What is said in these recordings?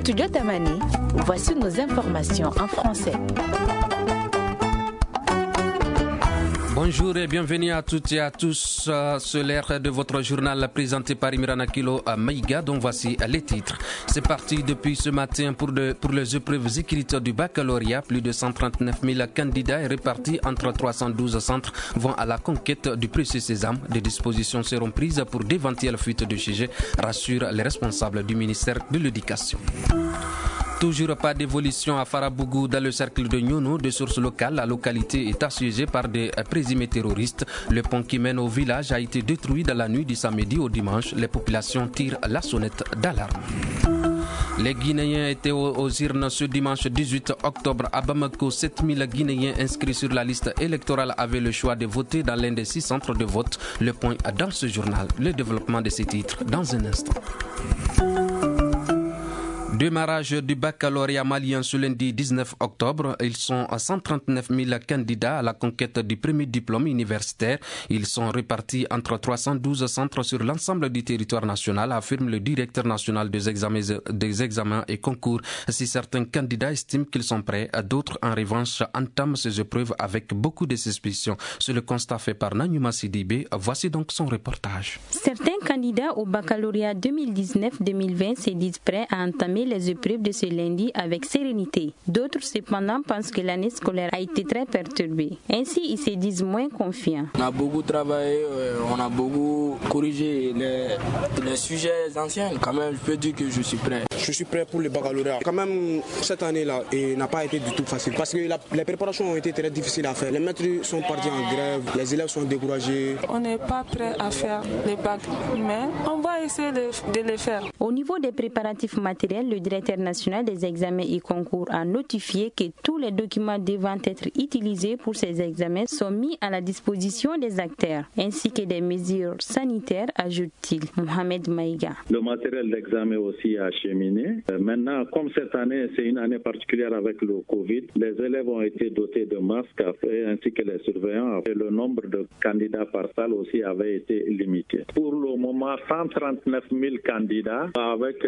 Studio Tamani, voici nos informations en français. Bonjour et bienvenue à toutes et à tous. C'est l'heure de votre journal présenté par Imran Akilo Maïga, dont voici les titres. C'est parti depuis ce matin pour les épreuves écrites du baccalauréat. Plus de 139 000 candidats et répartis entre 312 centres vont à la conquête du précieux sésame. Des dispositions seront prises pour d'éventuelles fuites de sujet, rassurent les responsables du ministère de l'Éducation. Toujours pas d'évolution à Farabougou dans le cercle de Nyono. De sources locales, la localité est assiégée par des présumés terroristes. Le pont qui mène au village a été détruit dans la nuit du samedi au dimanche. Les populations tirent la sonnette d'alarme. Les Guinéens étaient aux urnes ce dimanche 18 octobre à Bamako. 7000 Guinéens inscrits sur la liste électorale avaient le choix de voter dans l'un des 6 centres de vote. Le point dans ce journal. Le développement de ces titres dans un instant. Démarrage du baccalauréat malien ce lundi 19 octobre. Ils sont à 139 000 candidats à la conquête du premier diplôme universitaire. Ils sont répartis entre 312 centres sur l'ensemble du territoire national, affirme le directeur national des examens et concours. Si certains candidats estiment qu'ils sont prêts, d'autres en revanche entament ces épreuves avec beaucoup de suspicions. C'est le constat fait par Nanyuma Sidibé. Voici donc son reportage. Certains candidats au baccalauréat 2019-2020 se disent prêts à entamer les épreuves de ce lundi avec sérénité. D'autres cependant pensent que l'année scolaire a été très perturbée. Ainsi, ils se disent moins confiants. On a beaucoup travaillé, on a beaucoup corrigé les sujets anciens. Quand même, je peux dire que je suis prêt. Je suis prêt pour le baccalauréat. Quand même, cette année-là n'a pas été du tout facile parce que les préparations ont été très difficiles à faire. Les maîtres sont partis en grève, les élèves sont découragés. On n'est pas prêt à faire les bacs, mais on va essayer de les faire. Au niveau des préparatifs matériels, le directeur national des examens et concours a notifié que tous les documents devant être utilisés pour ces examens sont mis à la disposition des acteurs, ainsi que des mesures sanitaires, ajoute-t-il. Mohamed Maïga. Le matériel d'examen aussi a acheminé. Maintenant, comme cette année, c'est une année particulière avec le Covid, les élèves ont été dotés de masques ainsi que les surveillants. Et le nombre de candidats par salle aussi avait été limité. Pour le moment, 139 000 candidats avec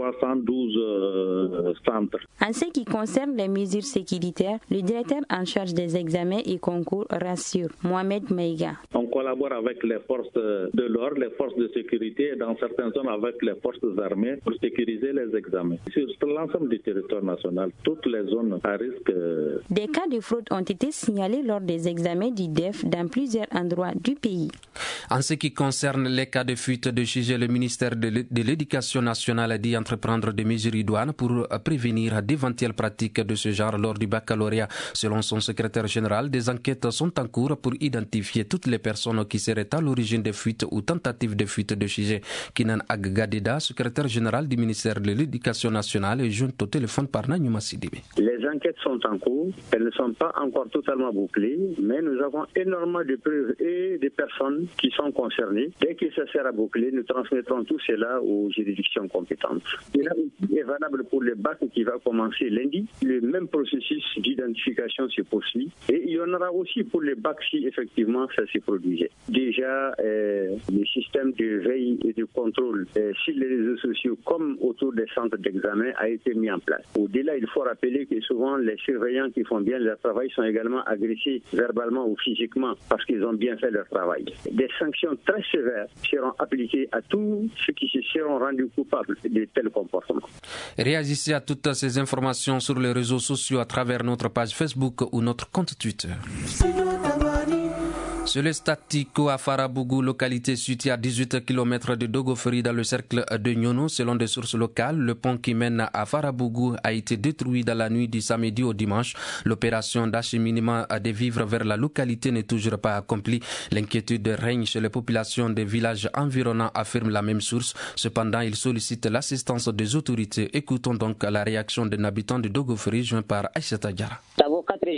312 centres. En ce qui concerne les mesures sécuritaires, le directeur en charge des examens et concours rassure. Mohamed Maïga. On collabore avec les forces de l'ordre, les forces de sécurité et dans certaines zones avec les forces armées pour sécuriser les examens. Sur l'ensemble du territoire national, toutes les zones à risque. Des cas de fraude ont été signalés lors des examens du DEF dans plusieurs endroits du pays. En ce qui concerne les cas de fuite de sujet, le ministère de l'Éducation nationale a dit entreprendre des mesures idoines pour prévenir d'éventuelles pratiques de ce genre lors du baccalauréat. Selon son secrétaire général, des enquêtes sont en cours pour identifier toutes les personnes qui seraient à l'origine des fuites ou tentatives de fuite de sujet. Kinan Aggadida, secrétaire général du ministère de l'Éducation nationale, est joint au téléphone par Nanyuma Sidibé. Les enquêtes sont en cours, elles ne sont pas encore totalement bouclées, mais nous avons énormément de preuves et de personnes qui sont concernées. Dès que ça sera bouclé, nous transmettrons tout cela aux juridictions compétentes. Cela est valable pour le bac qui va commencer lundi. Le même processus d'identification se poursuit. Et il y en aura aussi pour le bac si effectivement ça se produisait. Déjà, le système de veille et de contrôle sur les réseaux sociaux comme autour des centres d'examen a été mis en place. Au-delà, il faut rappeler que souvent les surveillants qui font bien leur travail sont également agressés verbalement ou physiquement parce qu'ils ont bien fait leur travail. Des sanctions très sévères seront appliquées à tous ceux qui se seront rendus coupables de tels comportements. Réagissez à toutes ces informations sur les réseaux sociaux à travers notre page Facebook ou notre compte Twitter. Sur le Statico à Farabougou, localité située à 18 km de Dogoferi dans le cercle de Nyono, selon des sources locales, le pont qui mène à Farabougou a été détruit dans la nuit du samedi au dimanche. L'opération d'acheminement des vivres vers la localité n'est toujours pas accomplie. L'inquiétude règne chez les populations des villages environnants, affirme la même source. Cependant, il sollicite l'assistance des autorités. Écoutons donc la réaction d'un habitant de Dogoferi joint par Aïssata Diarra. Ça vaut 4 jours, les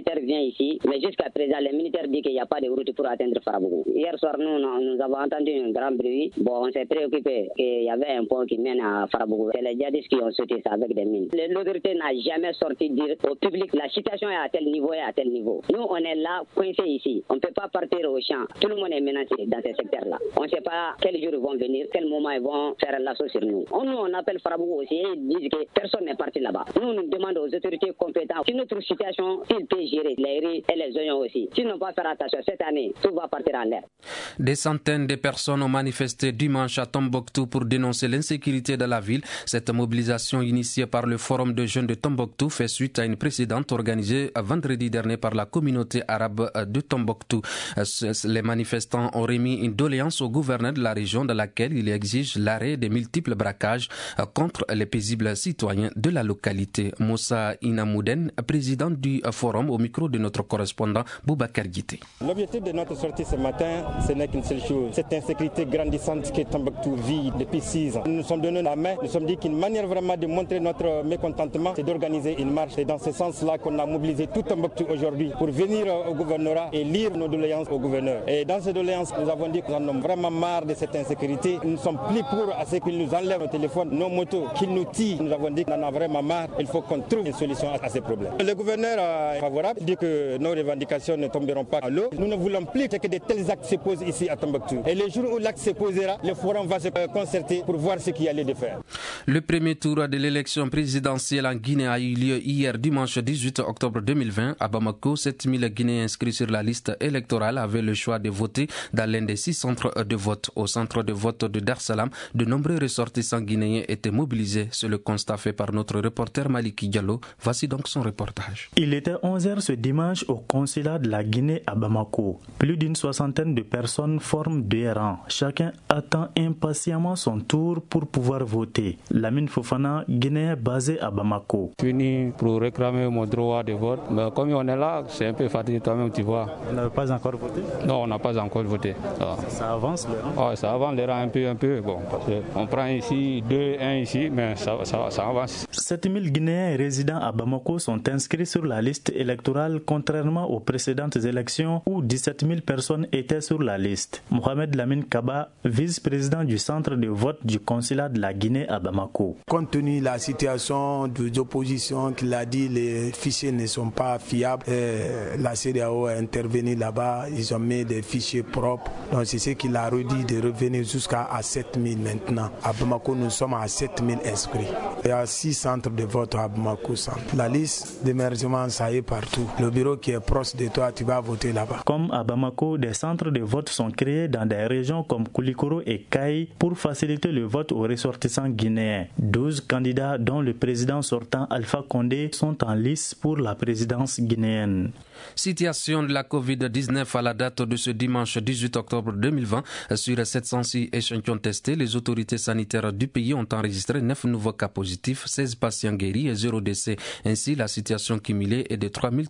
militaire vient ici, mais jusqu'à présent, les militaires disent qu'il n'y a pas de route pour atteindre Farabougou. Hier soir, nous avons entendu un grand bruit. Bon, on s'est préoccupé qu'il y avait un pont qui mène à Farabougou. C'est les djihadistes qui ont sauté ça avec des mines. L'autorité n'a jamais sorti dire au public la situation est à tel niveau et à tel niveau. Nous, on est là, coincés ici. On ne peut pas partir au champ. Tout le monde est menacé dans ces secteurs-là. On ne sait pas quel jour ils vont venir, quel moment ils vont faire l'assaut sur nous. Nous, on appelle Farabougou aussi et ils disent que personne n'est parti là-bas. Nous demandons aux autorités compétentes si notre situation, ils peuvent gérer les riz et les oignons aussi. S'ils n'ont pas fait attention cette année, tout va partir en l'air. Des centaines de personnes ont manifesté dimanche à Tombouctou pour dénoncer l'insécurité de la ville. Cette mobilisation initiée par le Forum de jeunes de Tombouctou fait suite à une précédente organisée vendredi dernier par la communauté arabe de Tombouctou. Les manifestants ont remis une doléance au gouverneur de la région dans laquelle il exige l'arrêt des multiples braquages contre les paisibles citoyens de la localité. Moussa Inamouden, président du forum, au micro de notre correspondant Boubacar Guité. L'objectif de notre sortie ce matin, ce n'est qu'une seule chose. Cette insécurité grandissante que Tombouctou vit depuis 6 ans. Nous nous sommes donné la main, nous sommes dit qu'une manière vraiment de montrer notre mécontentement, c'est d'organiser une marche. C'est dans ce sens-là qu'on a mobilisé tout Tombouctou aujourd'hui pour venir au gouvernorat et lire nos doléances au gouverneur. Et dans ces doléances, nous avons dit que nous en avons vraiment marre de cette insécurité. Nous ne sommes plus pour à ce qu'ils nous enlèvent nos téléphones, nos motos, qu'ils nous tirent. Nous avons dit qu'on en a vraiment marre. Il faut qu'on trouve une solution à ces problèmes. Le gouverneur est favorable, il dit que nos revendications ne tomberont pas à l'eau. Nous ne voulons plus que de tels actes se posent ici à Tombouctou. Et le jour où l'acte se posera, le forum va se concerter pour voir ce qu'il y a lieu de faire. Le premier tour de l'élection présidentielle en Guinée a eu lieu hier dimanche 18 octobre 2020 à Bamako. 7000 Guinéens inscrits sur la liste électorale avaient le choix de voter dans l'un des 6 centres de vote. Au centre de vote de Dar Salam, de nombreux ressortissants guinéens étaient mobilisés. C'est le constat fait par notre reporter Maliki Diallo. Voici donc son reportage. Il était 11h ce dimanche au consulat de la Guinée à Bamako. Plus d'une soixantaine de personnes forment 2 rangs. Chacun attend impatiemment son tour pour pouvoir voter. Lamine Fofana, Guinéen basé à Bamako. Je suis venu pour réclamer mon droit de vote. Mais comme on est là, c'est un peu fatigué toi-même, tu vois. Vous n'avez pas encore voté? Non, on n'a pas encore voté. Ça avance le rang? Oui, ça avance le rang un peu. Bon, parce qu'on prend ici 2-1 ici, mais ça avance. 7000 Guinéens résidant à Bamako sont inscrits sur la liste électorale, contrairement aux précédentes élections où 17 000 personnes étaient sur la liste. Mohamed Lamine Kaba, vice-président du centre de vote du consulat de la Guinée à Bamako. Compte tenu de la situation de l'opposition, qu'il a dit les fichiers ne sont pas fiables, la CEDEAO a intervenu là-bas, ils ont mis des fichiers propres. Donc c'est ce qu'il a redit de revenir jusqu'à 7 000 maintenant. À Bamako, nous sommes à 7 000 inscrits. Il y a 6 centres de vote à Bamako centre. La liste d'émergement, ça y est partout. Le bureau qui est proche de toi, tu vas voter là-bas. Comme à Bamako, des centres de vote sont créés dans des régions comme Koulikoro et Kaï pour faciliter le vote aux ressortissants guinéens. 12 candidats, dont le président sortant Alpha Condé, sont en lice pour la présidence guinéenne. Situation de la Covid-19 à la date de ce dimanche 18 octobre 2020. Sur 706 échantillons testés, les autorités sanitaires du pays ont enregistré 9 nouveaux cas positifs, 16 patients guéris et 0 décès. Ainsi, la situation cumulée est de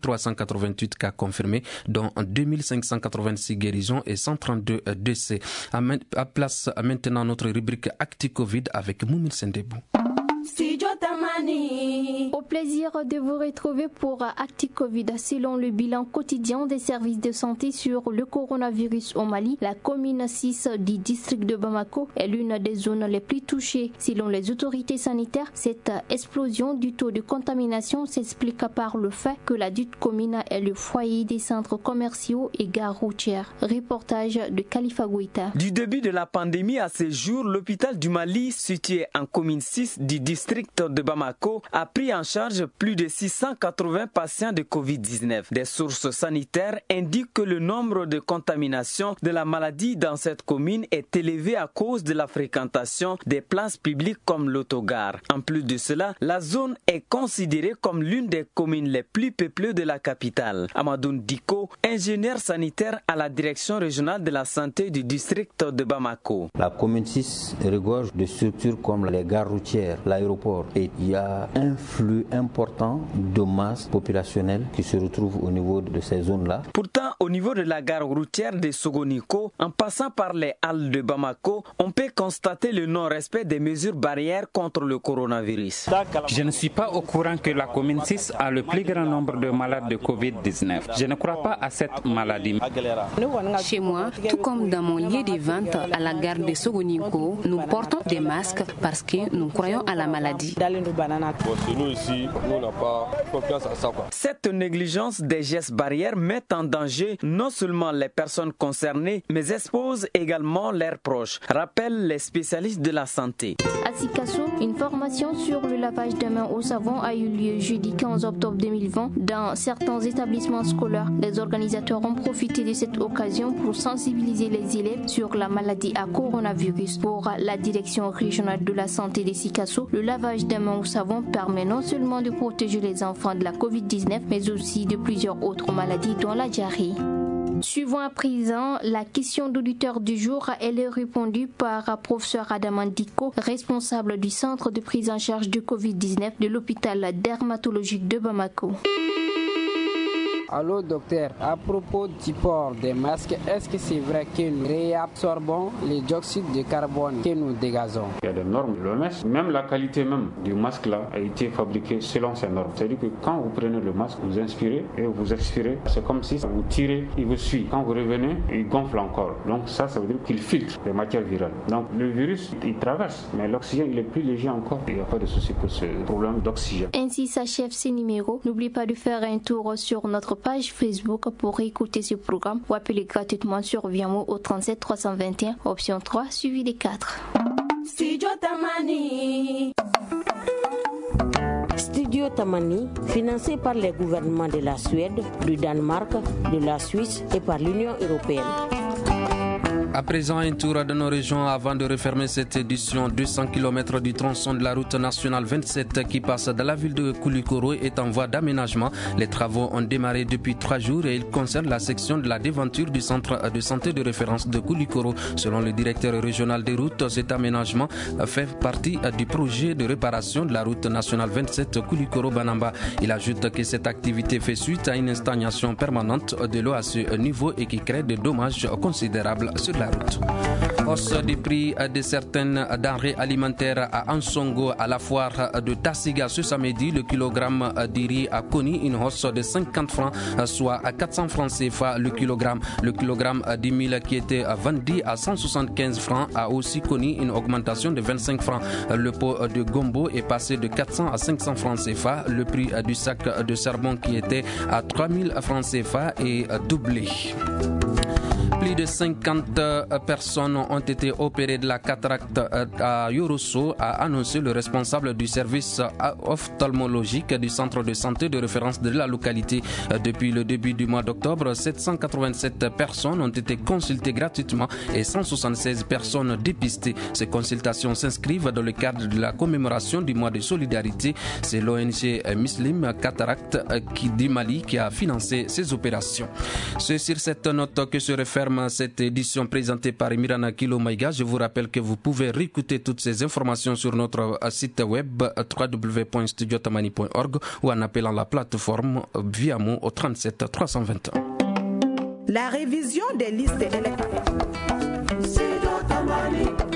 3388 cas confirmés, dont 2586 guérisons et 132 décès. À place maintenant notre rubrique Actu Covid avec Moumil Sendebou. Au plaisir de vous retrouver pour Actu Covid. Selon le bilan quotidien des services de santé sur le coronavirus au Mali, la commune 6 du district de Bamako est l'une des zones les plus touchées. Selon les autorités sanitaires, cette explosion du taux de contamination s'explique par le fait que la dite commune est le foyer des centres commerciaux et gares routières. Reportage de Khalifa Goïta. Du début de la pandémie à ce jour, l'hôpital du Mali, situé en commune 6 du district de Bamako, a pris en charge plus de 680 patients de Covid-19. Des sources sanitaires indiquent que le nombre de contaminations de la maladie dans cette commune est élevé à cause de la fréquentation des places publiques comme l'autogare. En plus de cela, la zone est considérée comme l'une des communes les plus peuplées de la capitale. Amadoun Diko, ingénieur sanitaire à la direction régionale de la santé du district de Bamako. La commune 6 regorge de structures comme les gares routières, l'aéroport, et il y a a un flux important de masse populationnelle qui se retrouve au niveau de ces zones-là. Pourtant, au niveau de la gare routière de Sogoniko, en passant par les halles de Bamako, on peut constater le non-respect des mesures barrières contre le coronavirus. Je ne suis pas au courant que la commune 6 a le plus grand nombre de malades de Covid-19. Je ne crois pas à cette maladie. Chez moi, tout comme dans mon lieu de vente à la gare de Sogoniko, nous portons des masques parce que nous croyons à la maladie. Nous ici, on n'a pas confiance à ça. Cette négligence des gestes barrières met en danger non seulement les personnes concernées, mais expose également leurs proches, rappellent les spécialistes de la santé. À Sikasso, une formation sur le lavage des mains au savon a eu lieu jeudi 15 octobre 2020 dans certains établissements scolaires. Les organisateurs ont profité de cette occasion pour sensibiliser les élèves sur la maladie à coronavirus. Pour la direction régionale de la santé de Sikasso, le lavage des mains au savon permet non seulement de protéger les enfants de la Covid-19, mais aussi de plusieurs autres maladies dont la diarrhée. Suivons à présent la question d'auditeur du jour. Elle est répondue par professeur Adamandiko, responsable du centre de prise en charge de Covid-19 de l'hôpital dermatologique de Bamako. Allô docteur, à propos du port des masques, est-ce que c'est vrai que nous réabsorbons les dioxydes de carbone que nous dégazons? Il y a des normes. L'OMS, même la qualité même du masque là a été fabriquée selon ces normes. C'est-à-dire que quand vous prenez le masque, vous inspirez et vous expirez. C'est comme si vous tirez, il vous suit. Quand vous revenez, il gonfle encore. Donc ça veut dire qu'il filtre les matières virales. Donc le virus, il traverse, mais l'oxygène, il est plus léger encore. Il n'y a pas de souci pour ce problème d'oxygène. Ainsi s'achève ce numéro. N'oubliez pas de faire un tour sur notre page Facebook pour écouter ce programme ou appeler gratuitement sur Viamo au 37 321 option 3 suivi des 4. Studio Tamani. Studio Tamani, financé par les gouvernements de la Suède, du Danemark, de la Suisse et par l'Union européenne. À présent, un tour de nos régions avant de refermer cette édition. 200 km du tronçon de la route nationale 27 qui passe dans la ville de Koulikoro est en voie d'aménagement. Les travaux ont démarré depuis 3 jours et ils concernent la section de la déventure du centre de santé de référence de Koulikoro. Selon le directeur régional des routes, cet aménagement fait partie du projet de réparation de la route nationale 27 Koulikoro-Banamba. Il ajoute que cette activité fait suite à une stagnation permanente de l'eau à ce niveau et qui crée des dommages considérables sur la route. Hausse des prix de certaines denrées alimentaires à Ansongo à la foire de Tassiga ce samedi. Le kilogramme d'iri a connu une hausse de 50 francs, soit à 400 francs CFA le kilogramme. Le kilogramme d'10 000 qui était vendu à 175 francs a aussi connu une augmentation de 25 francs. Le pot de gombo est passé de 400 à 500 francs CFA. Le prix du sac de charbon qui était à 3000 francs CFA est doublé. Plus de 50 personnes ont été opérées de la cataracte à Yorosso, a annoncé le responsable du service ophtalmologique du centre de santé de référence de la localité. Depuis le début du mois d'octobre, 787 personnes ont été consultées gratuitement et 176 personnes dépistées. Ces consultations s'inscrivent dans le cadre de la commémoration du mois de solidarité. C'est l'ONG Muslim Cataract du Mali qui a financé ces opérations. C'est sur cette note que se referme cette édition présentée par Mirana Kilo Maïga. Je vous rappelle que vous pouvez réécouter toutes ces informations sur notre site web www.studiotamani.org ou en appelant la plateforme Viamo au 37 321. La révision des listes électorales.